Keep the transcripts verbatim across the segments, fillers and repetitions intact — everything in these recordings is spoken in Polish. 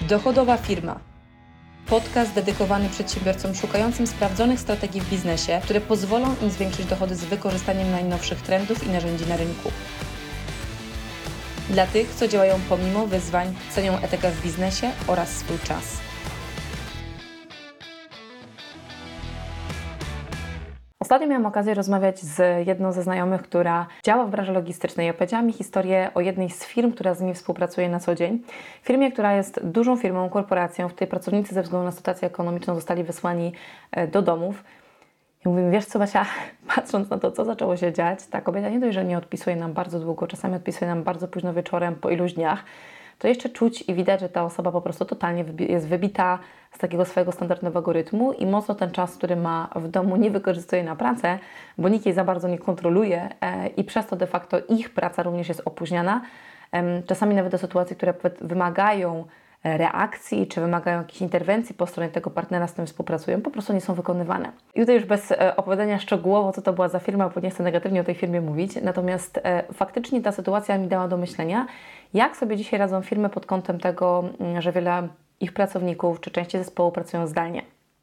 Dochodowa firma. Podcast dedykowany przedsiębiorcom szukającym sprawdzonych strategii w biznesie, które pozwolą im zwiększyć dochody z wykorzystaniem najnowszych trendów i narzędzi na rynku. Dla tych, co działają pomimo wyzwań, cenią etykę w biznesie oraz swój czas. Ostatnio miałam okazję rozmawiać z jedną ze znajomych, która działa w branży logistycznej. Opowiedziała mi historię o jednej z firm, która z nimi współpracuje na co dzień. Firmie, która jest dużą firmą, korporacją, w której pracownicy ze względu na sytuację ekonomiczną zostali wysłani do domów. I mówię, wiesz co, Basia, patrząc na to, co zaczęło się dziać, ta kobieta nie dość, że nie odpisuje nam bardzo długo, czasami odpisuje nam bardzo późno wieczorem, po iluś dniach, to jeszcze czuć i widać, że ta osoba po prostu totalnie jest wybita z takiego swojego standardowego rytmu i mocno ten czas, który ma w domu, nie wykorzystuje na pracę, bo nikt jej za bardzo nie kontroluje i przez to de facto ich praca również jest opóźniana. Czasami nawet do sytuacji, które wymagają reakcji, czy wymagają jakiejś interwencji po stronie tego partnera, z którym współpracują, po prostu nie są wykonywane. I tutaj już bez opowiadania szczegółowo, co to była za firma, bo nie chcę negatywnie o tej firmie mówić, natomiast e, faktycznie ta sytuacja mi dała do myślenia, jak sobie dzisiaj radzą firmy pod kątem tego, że wiele ich pracowników, czy części zespołu pracują zdalnie.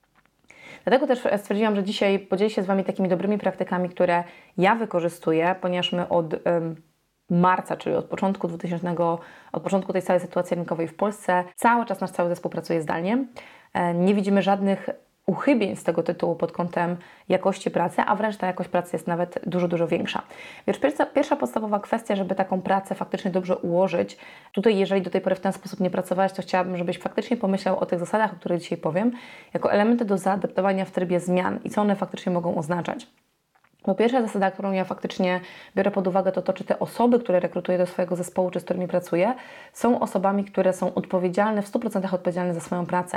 Dlatego też stwierdziłam, że dzisiaj podzielę się z Wami takimi dobrymi praktykami, które ja wykorzystuję, ponieważ my od ym, marca, czyli od początku dwutysięcznego, od początku tej całej sytuacji rynkowej w Polsce, cały czas nasz cały zespół pracuje zdalnie. Nie widzimy żadnych uchybień z tego tytułu pod kątem jakości pracy, a wręcz ta jakość pracy jest nawet dużo, dużo większa. Więc pierwsza, pierwsza podstawowa kwestia, żeby taką pracę faktycznie dobrze ułożyć. Tutaj, jeżeli do tej pory w ten sposób nie pracowałeś, to chciałabym, żebyś faktycznie pomyślał o tych zasadach, o których dzisiaj powiem, jako elementy do zaadaptowania w trybie zmian i co one faktycznie mogą oznaczać. Bo pierwsza zasada, którą ja faktycznie biorę pod uwagę, to to, czy te osoby, które rekrutuję do swojego zespołu, czy z którymi pracuję, są osobami, które są odpowiedzialne, w stu procentach odpowiedzialne za swoją pracę.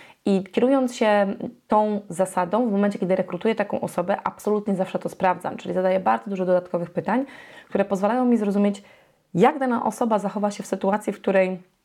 I kierując się tą zasadą, w momencie, kiedy rekrutuję taką osobę, absolutnie zawsze to sprawdzam, czyli zadaję bardzo dużo dodatkowych pytań, które pozwalają mi zrozumieć, jak dana osoba zachowa się w sytuacji, w której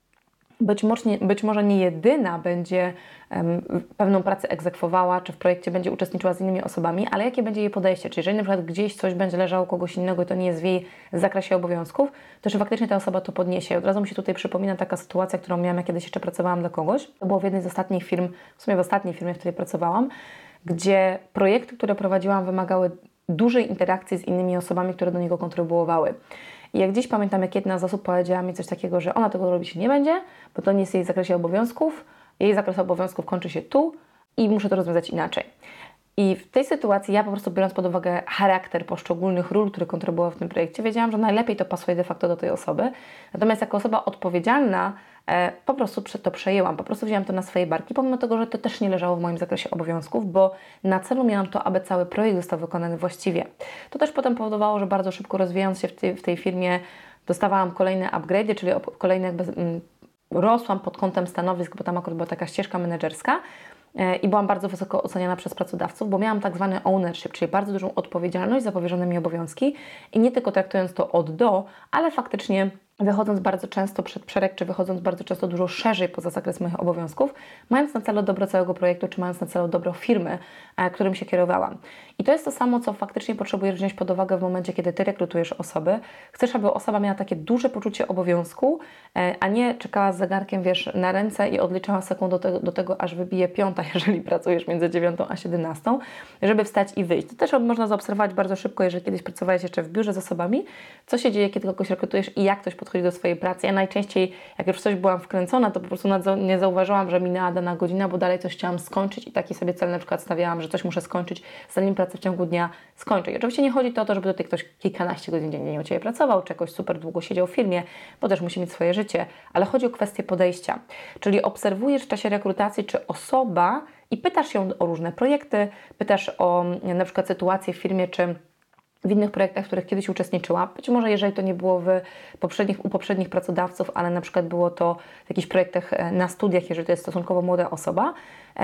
Być może, nie, być może nie jedyna będzie um, pewną pracę egzekwowała, czy w projekcie będzie uczestniczyła z innymi osobami, ale jakie będzie jej podejście. Czyli jeżeli na przykład gdzieś coś będzie leżało kogoś innego i to nie jest w jej zakresie obowiązków, to czy faktycznie ta osoba to podniesie. Od razu mi się tutaj przypomina taka sytuacja, którą miałam, jak kiedyś jeszcze pracowałam dla kogoś. To było w jednej z ostatnich firm, w sumie w ostatniej firmie, w której pracowałam, gdzie projekty, które prowadziłam, wymagały dużej interakcji z innymi osobami, które do niego kontrybuowały. I jak dziś pamiętam, jak jedna z osób powiedziała mi coś takiego, że ona tego robić nie będzie, bo to nie jest jej w zakresie obowiązków, jej zakres obowiązków kończy się tu i muszę to rozwiązać inaczej. I w tej sytuacji ja po prostu, biorąc pod uwagę charakter poszczególnych ról, które kontrybuowały w tym projekcie, wiedziałam, że najlepiej to pasuje de facto do tej osoby. Natomiast jako osoba odpowiedzialna e, po prostu to przejęłam, po prostu wzięłam to na swoje barki, pomimo tego, że to też nie leżało w moim zakresie obowiązków, bo na celu miałam to, aby cały projekt został wykonany właściwie. To też potem powodowało, że bardzo szybko rozwijając się w tej, w tej firmie, dostawałam kolejne upgrade'y, czyli kolejne jakby, mm, rosłam pod kątem stanowisk, bo tam akurat była taka ścieżka menedżerska, i byłam bardzo wysoko oceniana przez pracodawców, bo miałam tak zwany ownership, czyli bardzo dużą odpowiedzialność za powierzone mi obowiązki i nie tylko traktując to od do, ale faktycznie wychodząc bardzo często przed szereg, czy wychodząc bardzo często dużo szerzej poza zakres moich obowiązków, mając na celu dobro całego projektu, czy mając na celu dobro firmy, którym się kierowałam. I to jest to samo, co faktycznie potrzebujesz wziąć pod uwagę w momencie, kiedy Ty rekrutujesz osoby. Chcesz, aby osoba miała takie duże poczucie obowiązku, a nie czekała z zegarkiem, wiesz, na ręce i odliczała sekund do tego, do tego, aż wybije piąta, jeżeli pracujesz między dziewiątą a siedemnastą, żeby wstać i wyjść. To też można zaobserwować bardzo szybko, jeżeli kiedyś pracowałeś jeszcze w biurze z osobami, co się dzieje, kiedy kogoś rekrutujesz i jak ktoś podchodzi do swojej pracy. Ja najczęściej, jak już w coś byłam wkręcona, to po prostu nie zauważyłam, że minęła dana godzina, bo dalej coś chciałam skończyć i taki sobie cel na przykład stawiałam, że coś muszę skończyć, zanim pracę w ciągu dnia skończę. I oczywiście nie chodzi to o to, żeby tutaj ktoś kilkanaście godzin dziennie u Ciebie pracował, czy jakoś super długo siedział w firmie, bo też musi mieć swoje życie, ale chodzi o kwestię podejścia. Czyli obserwujesz w czasie rekrutacji, czy osoba i pytasz ją o różne projekty, pytasz o na przykład sytuację w firmie, czy w innych projektach, w których kiedyś uczestniczyła. Być może jeżeli to nie było w poprzednich, u poprzednich pracodawców, ale na przykład było to w jakichś projektach na studiach, jeżeli to jest stosunkowo młoda osoba,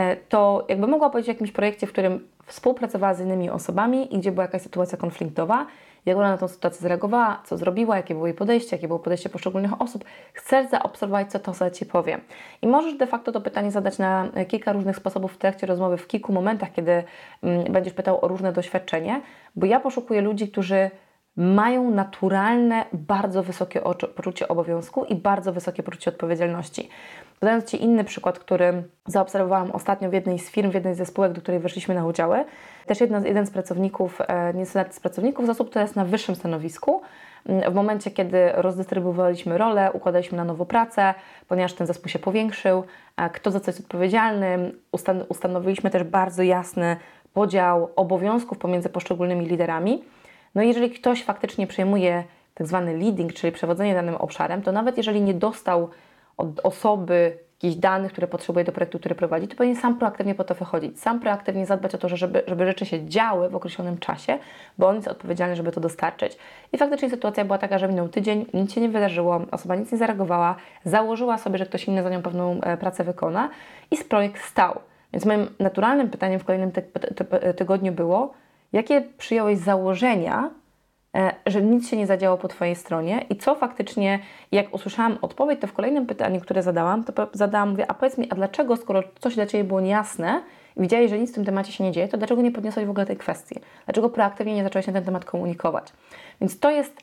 to jakby mogła powiedzieć o jakimś projekcie, w którym współpracowała z innymi osobami i gdzie była jakaś sytuacja konfliktowa, jak ona na tę sytuację zareagowała, co zrobiła, jakie było jej podejście, jakie było podejście poszczególnych osób. Chcesz zaobserwować, co to za Ci powie. I możesz de facto to pytanie zadać na kilka różnych sposobów w trakcie rozmowy, w kilku momentach, kiedy mm, będziesz pytał o różne doświadczenie, bo ja poszukuję ludzi, którzy mają naturalne, bardzo wysokie poczucie obowiązku i bardzo wysokie poczucie odpowiedzialności. Podając Ci inny przykład, który zaobserwowałam ostatnio w jednej z firm, w jednej ze spółek, do której weszliśmy na udziały. Też jedna, jeden z pracowników, nie z pracowników, z osób, która jest na wyższym stanowisku, w momencie, kiedy rozdystrybuowaliśmy rolę, układaliśmy na nowo pracę, ponieważ ten zespół się powiększył, kto za co jest odpowiedzialny, ustan- ustanowiliśmy też bardzo jasny podział obowiązków pomiędzy poszczególnymi liderami. No i jeżeli ktoś faktycznie przejmuje tak zwany leading, czyli przewodzenie danym obszarem, to nawet jeżeli nie dostał od osoby jakichś danych, które potrzebuje do projektu, który prowadzi, to powinien sam proaktywnie po to wychodzić, sam proaktywnie zadbać o to, żeby, żeby rzeczy się działy w określonym czasie, bo on jest odpowiedzialny, żeby to dostarczyć. I faktycznie sytuacja była taka, że minął tydzień, nic się nie wydarzyło, osoba nic nie zareagowała, założyła sobie, że ktoś inny za nią pewną pracę wykona i projekt stał. Więc moim naturalnym pytaniem w kolejnym ty ty tygodniu było, jakie przyjąłeś założenia, że nic się nie zadziało po Twojej stronie i co faktycznie, jak usłyszałam odpowiedź, to w kolejnym pytaniu, które zadałam, to zadałam, mówię, a powiedz mi, a dlaczego, skoro coś dla Ciebie było niejasne i widziałeś, że nic w tym temacie się nie dzieje, to dlaczego nie podniosłeś w ogóle tej kwestii? Dlaczego proaktywnie nie zacząłeś na ten temat komunikować? Więc to jest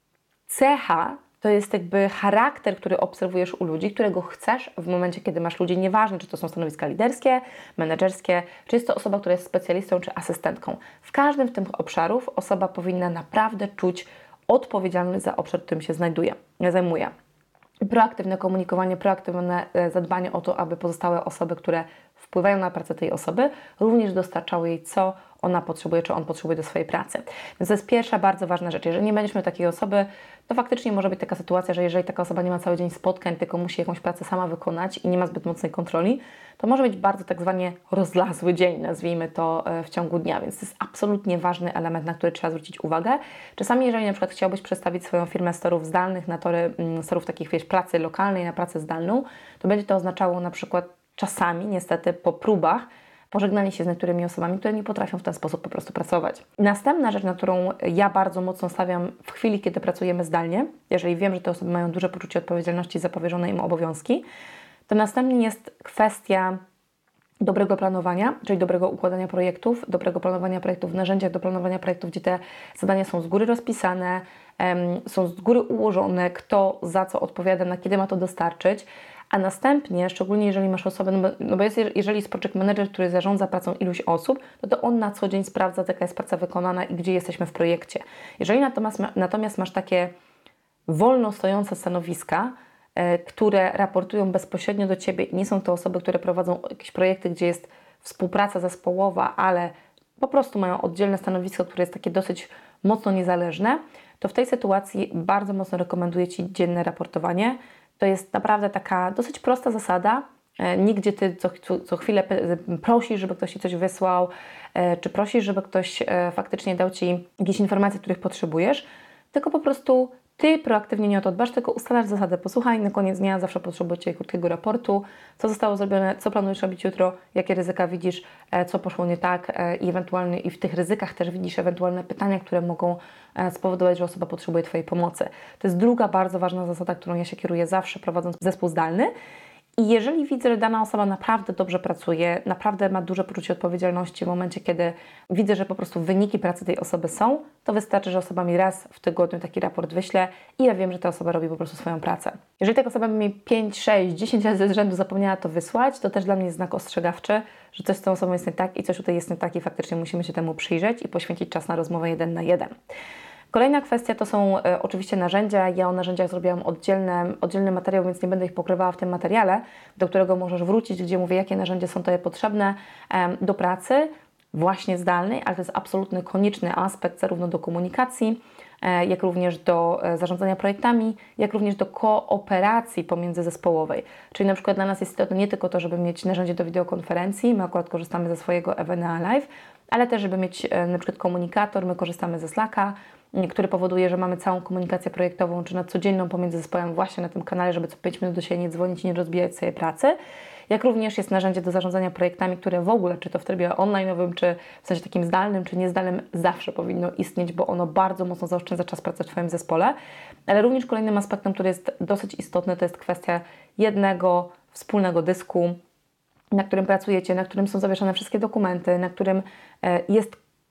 cecha, to jest jakby charakter, który obserwujesz u ludzi, którego chcesz w momencie, kiedy masz ludzi, nieważne, czy to są stanowiska liderskie, menedżerskie, czy jest to osoba, która jest specjalistą, czy asystentką. W każdym z tych obszarów osoba powinna naprawdę czuć odpowiedzialność za obszar, w którym się znajduje, zajmuje. Proaktywne komunikowanie, proaktywne zadbanie o to, aby pozostałe osoby, które wpływają na pracę tej osoby, również dostarczały jej, co ona potrzebuje, czy on potrzebuje do swojej pracy. Więc to jest pierwsza bardzo ważna rzecz. Jeżeli nie będziemy takiej osoby, to faktycznie może być taka sytuacja, że jeżeli taka osoba nie ma cały dzień spotkań, tylko musi jakąś pracę sama wykonać i nie ma zbyt mocnej kontroli, to może być bardzo tak zwanie rozlazły dzień, nazwijmy to, w ciągu dnia. Więc to jest absolutnie ważny element, na który trzeba zwrócić uwagę. Czasami, jeżeli na przykład chciałbyś przestawić swoją firmę z torów zdalnych na tory, z torów takich, wiesz, pracy lokalnej na pracę zdalną, to będzie to oznaczało na przykład czasami, niestety po próbach, pożegnanie się z niektórymi osobami, które nie potrafią w ten sposób po prostu pracować. Następna rzecz, na którą ja bardzo mocno stawiam w chwili, kiedy pracujemy zdalnie, jeżeli wiem, że te osoby mają duże poczucie odpowiedzialności za powierzone im obowiązki, to następnie jest kwestia dobrego planowania, czyli dobrego układania projektów, dobrego planowania projektów w narzędziach do planowania projektów, gdzie te zadania są z góry rozpisane, um, są z góry ułożone, kto za co odpowiada, na kiedy ma to dostarczyć. A następnie, szczególnie jeżeli masz osobę, no bo, no bo jest, jeżeli jest project manager, który zarządza pracą iluś osób, no to on na co dzień sprawdza, jaka jest praca wykonana i gdzie jesteśmy w projekcie. Jeżeli natomiast, natomiast masz takie wolno stojące stanowiska, e, które raportują bezpośrednio do Ciebie i nie są to osoby, które prowadzą jakieś projekty, gdzie jest współpraca zespołowa, ale po prostu mają oddzielne stanowisko, które jest takie dosyć mocno niezależne, to w tej sytuacji bardzo mocno rekomenduję Ci dzienne raportowanie. To jest naprawdę taka dosyć prosta zasada. E, nigdzie Ty co, co, co chwilę prosisz, żeby ktoś Ci coś wysłał, e, czy prosisz, żeby ktoś e, faktycznie dał Ci jakieś informacje, których potrzebujesz, tylko po prostu Ty proaktywnie nie o to dbasz, tylko ustalasz zasadę. Posłuchaj, na koniec dnia zawsze potrzebujecie krótkiego raportu, co zostało zrobione, co planujesz robić jutro, jakie ryzyka widzisz, e, co poszło nie tak e, i ewentualnie i w tych ryzykach też widzisz ewentualne pytania, które mogą e, spowodować, że osoba potrzebuje Twojej pomocy. To jest druga bardzo ważna zasada, którą ja się kieruję zawsze, prowadząc zespół zdalny. I jeżeli widzę, że dana osoba naprawdę dobrze pracuje, naprawdę ma duże poczucie odpowiedzialności w momencie, kiedy widzę, że po prostu wyniki pracy tej osoby są, to wystarczy, że osoba mi raz w tygodniu taki raport wyśle i ja wiem, że ta osoba robi po prostu swoją pracę. Jeżeli taka osoba mi pięć, sześć, dziesięć razy z rzędu zapomniała to wysłać, to też dla mnie jest znak ostrzegawczy, że coś z tą osobą jest nie tak i coś tutaj jest nie tak i faktycznie musimy się temu przyjrzeć i poświęcić czas na rozmowę jeden na jeden. Kolejna kwestia to są e, oczywiście narzędzia. Ja o narzędziach zrobiłam oddzielne, oddzielny materiał, więc nie będę ich pokrywała w tym materiale, do którego możesz wrócić, gdzie mówię, jakie narzędzia są Tobie potrzebne e, do pracy, właśnie zdalnej, ale to jest absolutny, konieczny aspekt zarówno do komunikacji, e, jak również do e, zarządzania projektami, jak również do kooperacji pomiędzyzespołowej. Czyli na przykład dla nas jest to nie tylko to, żeby mieć narzędzie do wideokonferencji, my akurat korzystamy ze swojego Evena Live, ale też, żeby mieć e, na przykład komunikator, my korzystamy ze Slacka, który powoduje, że mamy całą komunikację projektową, czy na codzienną pomiędzy zespołem właśnie na tym kanale, żeby co pięć minut do siebie nie dzwonić i nie rozbijać sobie pracy. Jak również jest narzędzie do zarządzania projektami, które w ogóle, czy to w trybie online'owym, czy w sensie takim zdalnym, czy niezdalnym, zawsze powinno istnieć, bo ono bardzo mocno zaoszczędza czas pracy w Twoim zespole. Ale również kolejnym aspektem, który jest dosyć istotny, to jest kwestia jednego wspólnego dysku, na którym pracujecie, na którym są zawieszone wszystkie dokumenty, na którym jest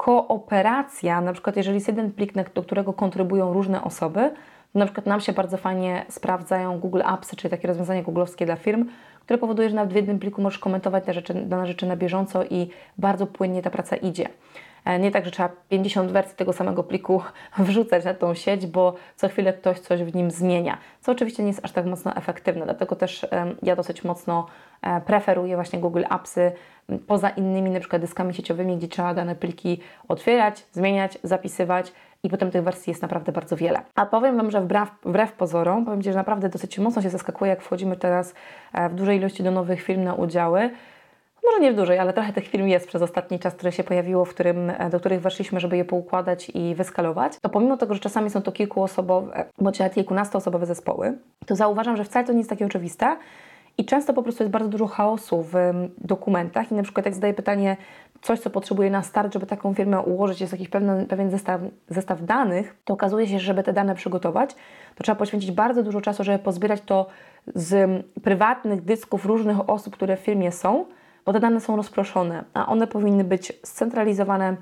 kooperacja, na przykład jeżeli jest jeden plik, do którego kontrybują różne osoby, to na przykład nam się bardzo fajnie sprawdzają Google Apps, czyli takie rozwiązanie googlowskie dla firm, które powoduje, że nawet w jednym pliku możesz komentować dane rzeczy, dane rzeczy na bieżąco i bardzo płynnie ta praca idzie. Nie tak, że trzeba pięćdziesiąt wersji tego samego pliku wrzucać na tą sieć, bo co chwilę ktoś coś w nim zmienia, co oczywiście nie jest aż tak mocno efektywne, dlatego też ja dosyć mocno preferuję właśnie Google Appsy poza innymi na przykład dyskami sieciowymi, gdzie trzeba dane pliki otwierać, zmieniać, zapisywać i potem tych wersji jest naprawdę bardzo wiele. A powiem Wam, że wbrew, wbrew pozorom, powiem Ci, że naprawdę dosyć mocno się zaskakuje, jak wchodzimy teraz w dużej ilości do nowych firm na udziały. Może nie w dużej, ale trochę tych firm jest przez ostatni czas, które się pojawiło, w którym, do których weszliśmy, żeby je poukładać i wyskalować. To pomimo tego, że czasami są to kilkuosobowe, bądź nawet kilkunastoosobowe zespoły, to zauważam, że wcale to nie jest takie oczywiste i często po prostu jest bardzo dużo chaosu w dokumentach i na przykład jak zadaję pytanie, coś co potrzebuje na start, żeby taką firmę ułożyć, jest jakiś pewien, pewien zestaw, zestaw danych, to okazuje się, że żeby te dane przygotować, to trzeba poświęcić bardzo dużo czasu, żeby pozbierać to z prywatnych dysków różnych osób, które w firmie są, bo te dane są rozproszone, a one powinny być scentralizowane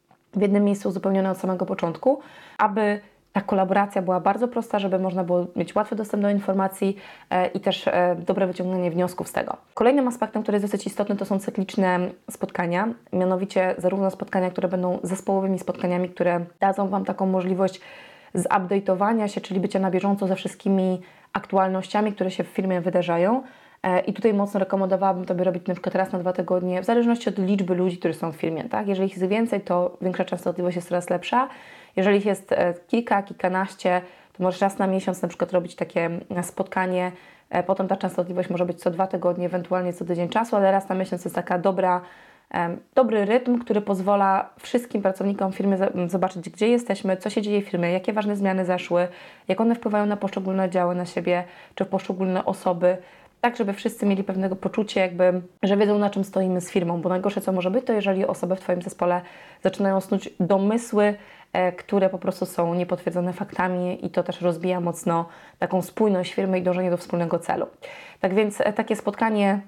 w jednym miejscu, uzupełnione od samego początku, aby ta kolaboracja była bardzo prosta, żeby można było mieć łatwy dostęp do informacji e, i też e, dobre wyciągnięcie wniosków z tego. Kolejnym aspektem, który jest dosyć istotny, to są cykliczne spotkania, mianowicie zarówno spotkania, które będą zespołowymi spotkaniami, które dadzą Wam taką możliwość zupdate'owania się, czyli bycia na bieżąco ze wszystkimi aktualnościami, które się w firmie wydarzają. I tutaj mocno rekomendowałabym Tobie robić na przykład raz na dwa tygodnie, w zależności od liczby ludzi, którzy są w firmie. Tak? Jeżeli ich jest więcej, to większa częstotliwość jest coraz lepsza. Jeżeli ich jest kilka, kilkanaście, to możesz raz na miesiąc na przykład robić takie spotkanie. Potem ta częstotliwość może być co dwa tygodnie, ewentualnie co tydzień czasu, ale raz na miesiąc jest taka dobra, dobry rytm, który pozwala wszystkim pracownikom firmy zobaczyć, gdzie jesteśmy, co się dzieje w firmie, jakie ważne zmiany zaszły, jak one wpływają na poszczególne działy, na siebie, czy poszczególne osoby. Tak, żeby wszyscy mieli pewnego poczucia, jakby, że wiedzą, na czym stoimy z firmą, bo najgorsze, co może być, to jeżeli osoby w Twoim zespole zaczynają snuć domysły, e, które po prostu są niepotwierdzone faktami i to też rozbija mocno taką spójność firmy i dążenie do wspólnego celu. Tak więc e, takie spotkanie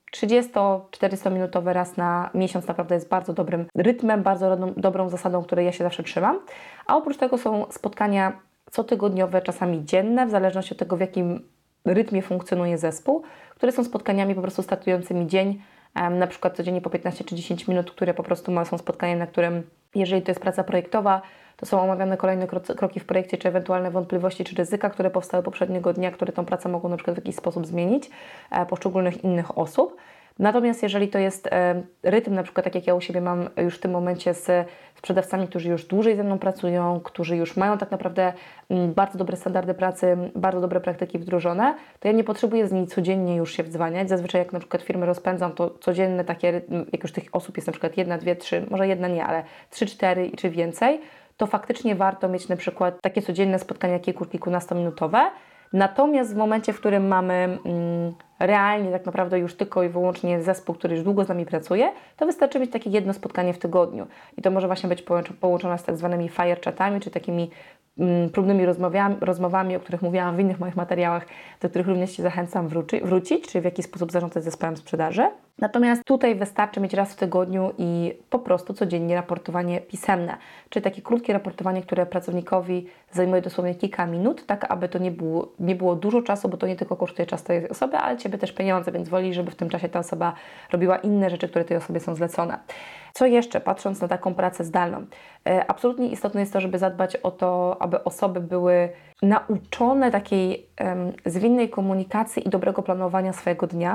trzydziesto-czterystominutowe raz na miesiąc naprawdę jest bardzo dobrym rytmem, bardzo rodną, dobrą zasadą, której ja się zawsze trzymam. A oprócz tego są spotkania cotygodniowe, czasami dzienne, w zależności od tego, w jakim rytmie funkcjonuje zespół, które są spotkaniami po prostu startującymi dzień, na przykład codziennie po piętnaście czy dziesięć minut, które po prostu są spotkaniem, na którym, jeżeli to jest praca projektowa, to są omawiane kolejne kroki w projekcie, czy ewentualne wątpliwości, czy ryzyka, które powstały poprzedniego dnia, które tą pracę mogą na przykład w jakiś sposób zmienić poszczególnych innych osób. Natomiast jeżeli to jest e, rytm, na przykład tak jak ja u siebie mam już w tym momencie z sprzedawcami, którzy już dłużej ze mną pracują, którzy już mają tak naprawdę m, bardzo dobre standardy pracy, bardzo dobre praktyki wdrożone, to ja nie potrzebuję z nimi codziennie już się wdzwaniać. Zazwyczaj jak na przykład firmy rozpędzam, to codzienne takie, jak już tych osób jest na przykład jedna, dwie, trzy, może jedna nie, ale trzy, cztery czy więcej, to faktycznie warto mieć na przykład takie codzienne spotkania kilku, kilkunastominutowe. Natomiast w momencie, w którym mamy mm, realnie tak naprawdę już tylko i wyłącznie zespół, który już długo z nami pracuje, to wystarczy mieć takie jedno spotkanie w tygodniu. I to może właśnie być połączone z tak zwanymi fire chatami, czy takimi mm, próbnymi rozmowami, rozmowami, o których mówiłam w innych moich materiałach, do których również Cię zachęcam wróci, wrócić, czy w jaki sposób zarządzać zespołem sprzedaży. Natomiast tutaj wystarczy mieć raz w tygodniu i po prostu codziennie raportowanie pisemne, czyli takie krótkie raportowanie, które pracownikowi zajmuje dosłownie kilka minut, tak aby to nie było, nie było dużo czasu, bo to nie tylko kosztuje czas tej osoby, ale Ciebie też pieniądze, więc woli, żeby w tym czasie ta osoba robiła inne rzeczy, które tej osobie są zlecone. Co jeszcze, patrząc na taką pracę zdalną? Absolutnie istotne jest to, żeby zadbać o to, aby osoby były nauczone takiej um, zwinnej komunikacji i dobrego planowania swojego dnia.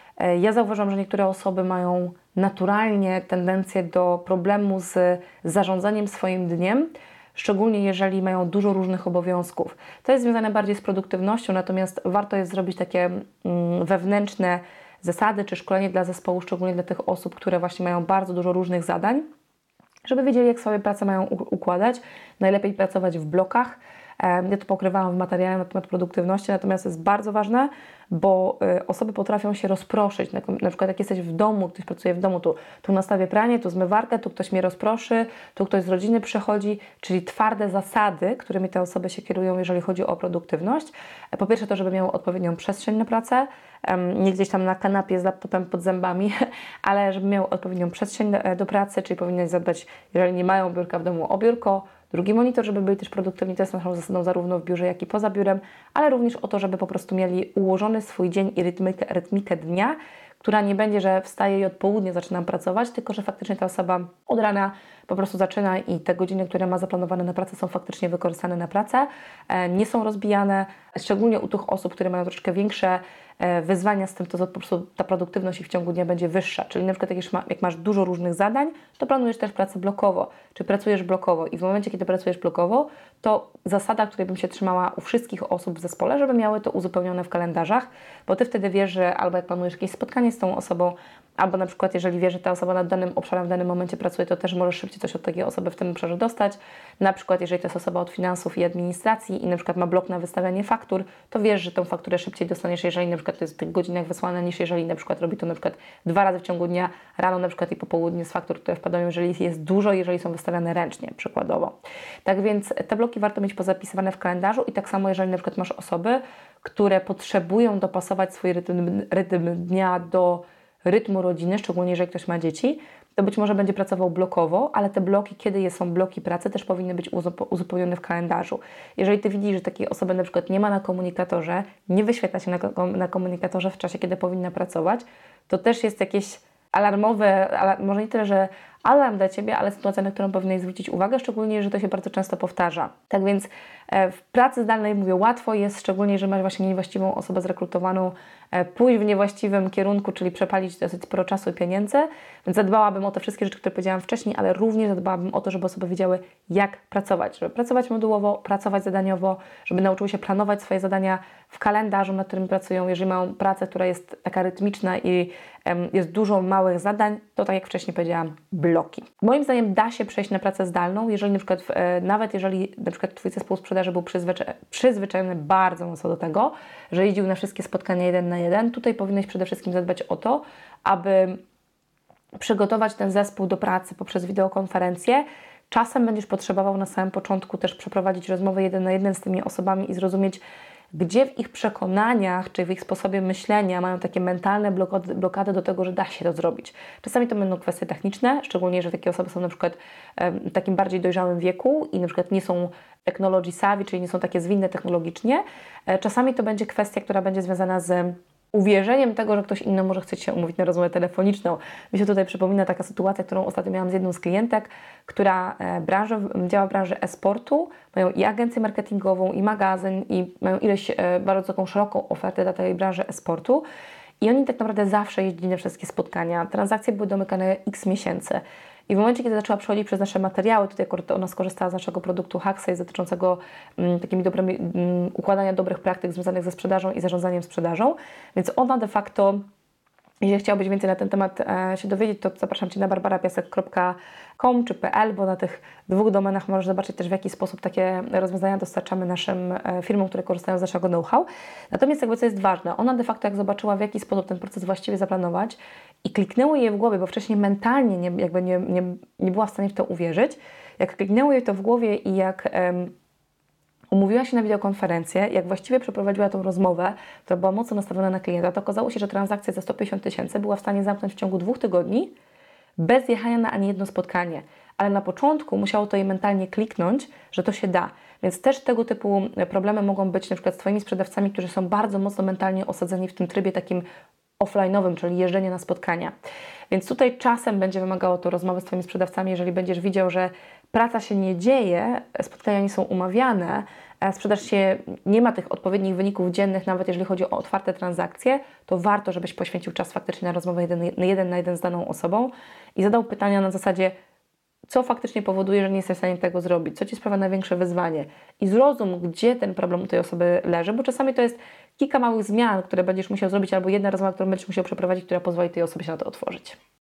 Ja zauważam, że niektóre osoby mają naturalnie tendencję do problemu z zarządzaniem swoim dniem, szczególnie jeżeli mają dużo różnych obowiązków. To jest związane bardziej z produktywnością, natomiast warto jest zrobić takie mm, wewnętrzne zasady czy szkolenie dla zespołu, szczególnie dla tych osób, które właśnie mają bardzo dużo różnych zadań, żeby wiedzieli, jak sobie pracę mają układać. Najlepiej pracować w blokach, Ja to pokrywałam w materiale na temat produktywności, natomiast jest bardzo ważne, bo osoby potrafią się rozproszyć. Na, na przykład jak jesteś w domu, ktoś pracuje w domu, tu, tu nastawię pranie, tu zmywarkę, tu ktoś mnie rozproszy, tu ktoś z rodziny przychodzi, czyli twarde zasady, którymi te osoby się kierują, jeżeli chodzi o produktywność. Po pierwsze to, żeby miały odpowiednią przestrzeń na pracę, nie gdzieś tam na kanapie z laptopem pod zębami, ale żeby miały odpowiednią przestrzeń do, do pracy, czyli powinny zadbać, jeżeli nie mają biurka w domu, o biurko, drugi monitor, żeby byli też produktywni, to jest naszą zasadą zarówno w biurze, jak i poza biurem, ale również o to, żeby po prostu mieli ułożony swój dzień i rytmikę, rytmikę dnia, która nie będzie, że wstaje i od południa zaczynam pracować, tylko że faktycznie ta osoba od rana po prostu zaczyna i te godziny, które ma zaplanowane na pracę, są faktycznie wykorzystane na pracę, nie są rozbijane, szczególnie u tych osób, które mają troszeczkę większe wyzwania z tym, to po prostu ta produktywność ich w ciągu dnia będzie wyższa. Czyli na przykład jak, jak masz dużo różnych zadań, to planujesz też pracę blokowo, czy pracujesz blokowo i w momencie, kiedy pracujesz blokowo, to zasada, której bym się trzymała u wszystkich osób w zespole, żeby miały to uzupełnione w kalendarzach, bo Ty wtedy wiesz, że albo jak planujesz jakieś spotkanie z tą osobą, albo na przykład jeżeli wiesz, że ta osoba nad danym obszarem w danym momencie pracuje, to też możesz szybciej coś od takiej osoby w tym obszarze dostać. Na przykład jeżeli to jest osoba od finansów i administracji i na przykład ma blok na wystawianie faktur, to wiesz, że tą fakturę szybciej dostaniesz, jeżeli na przykład to jest w tych godzinach wysłane, niż jeżeli na przykład robi to na przykład dwa razy w ciągu dnia, rano na przykład i po południu z faktur, które wpadają, jeżeli jest dużo, jeżeli są wystawiane ręcznie, przykładowo. Tak więc te bloki warto mieć pozapisywane w kalendarzu i tak samo jeżeli na przykład masz osoby, które potrzebują dopasować swój rytm, rytm dnia do rytmu rodziny, szczególnie jeżeli ktoś ma dzieci, to być może będzie pracował blokowo, ale te bloki, kiedy je są bloki pracy, też powinny być uzupełnione w kalendarzu. Jeżeli Ty widzisz, że takiej osoby na przykład nie ma na komunikatorze, nie wyświetla się na, na komunikatorze w czasie, kiedy powinna pracować, to też jest jakieś alarmowe, ale może nie tyle, że alarm dla Ciebie, ale sytuacja, na którą powinieneś zwrócić uwagę, szczególnie, że to się bardzo często powtarza. Tak więc w pracy zdalnej, mówię, łatwo jest, szczególnie, że masz właśnie niewłaściwą osobę zrekrutowaną, pójść w niewłaściwym kierunku, czyli przepalić dosyć sporo czasu i pieniędzy, więc zadbałabym o te wszystkie rzeczy, które powiedziałam wcześniej, ale również zadbałabym o to, żeby osoby wiedziały, jak pracować, żeby pracować modułowo, pracować zadaniowo, żeby nauczyły się planować swoje zadania w kalendarzu, nad którym pracują. Jeżeli mają pracę, która jest taka rytmiczna i um, jest dużo małych zadań, to tak jak wcześniej powiedziałam, bloki. Moim zdaniem da się przejść na pracę zdalną, jeżeli na przykład, e, nawet jeżeli na przykład Twój zespół sprzedaży był przyzwyczaj, przyzwyczajony bardzo mocno do tego, że jeździł na wszystkie spotkania jeden na jeden, tutaj powinieneś przede wszystkim zadbać o to, aby przygotować ten zespół do pracy poprzez wideokonferencję. Czasem będziesz potrzebował na samym początku też przeprowadzić rozmowę jeden na jeden z tymi osobami i zrozumieć, gdzie w ich przekonaniach, czy w ich sposobie myślenia mają takie mentalne blokady, blokady do tego, że da się to zrobić. Czasami to będą kwestie techniczne, szczególnie, że takie osoby są na przykład w takim bardziej dojrzałym wieku i na przykład nie są technology savvy, czyli nie są takie zwinne technologicznie. Czasami to będzie kwestia, która będzie związana z uwierzeniem tego, że ktoś inny może chcieć się umówić na rozmowę telefoniczną. Mi się tutaj przypomina taka sytuacja, którą ostatnio miałam z jedną z klientek, która branży, działa w branży e-sportu, mają i agencję marketingową, i magazyn, i mają ileś bardzo taką szeroką ofertę dla tej branży e-sportu. I oni tak naprawdę zawsze jeździli na wszystkie spotkania. Transakcje były domykane x miesięcy. I w momencie, kiedy zaczęła przechodzić przez nasze materiały, tutaj akurat ona skorzystała z naszego produktu Hacksay dotyczącego um, takimi dobrymi, um, układania dobrych praktyk związanych ze sprzedażą i zarządzaniem sprzedażą, więc ona de facto, jeżeli chciałabyś więcej na ten temat e, się dowiedzieć, to zapraszam Cię na barbara piasek kropka com czy .pl, bo na tych dwóch domenach możesz zobaczyć też, w jaki sposób takie rozwiązania dostarczamy naszym e, firmom, które korzystają z naszego know-how. Natomiast jakby co jest ważne, ona de facto jak zobaczyła, w jaki sposób ten proces właściwie zaplanować i kliknęło jej w głowie, bo wcześniej mentalnie nie, jakby nie, nie, nie była w stanie w to uwierzyć, jak kliknęło jej to w głowie i jak em, umówiła się na wideokonferencję, jak właściwie przeprowadziła tą rozmowę, która była mocno nastawiona na klienta, to okazało się, że transakcja za sto pięćdziesiąt tysięcy była w stanie zamknąć w ciągu dwóch tygodni bez jechania na ani jedno spotkanie. Ale na początku musiało to jej mentalnie kliknąć, że to się da. Więc też tego typu problemy mogą być na przykład z Twoimi sprzedawcami, którzy są bardzo mocno mentalnie osadzeni w tym trybie takim offline'owym, czyli jeżdżenie na spotkania. Więc tutaj czasem będzie wymagało to rozmowy z Twoimi sprzedawcami, jeżeli będziesz widział, że praca się nie dzieje, spotkania nie są umawiane, sprzedaż się nie ma tych odpowiednich wyników dziennych, nawet jeżeli chodzi o otwarte transakcje, to warto, żebyś poświęcił czas faktycznie na rozmowę jeden, jeden na jeden z daną osobą i zadał pytania na zasadzie, co faktycznie powoduje, że nie jesteś w stanie tego zrobić, co Ci sprawia największe wyzwanie i zrozum, gdzie ten problem u tej osoby leży, bo czasami to jest kilka małych zmian, które będziesz musiał zrobić, albo jedna rozmowa, którą będziesz musiał przeprowadzić, która pozwoli tej osobie się na to otworzyć.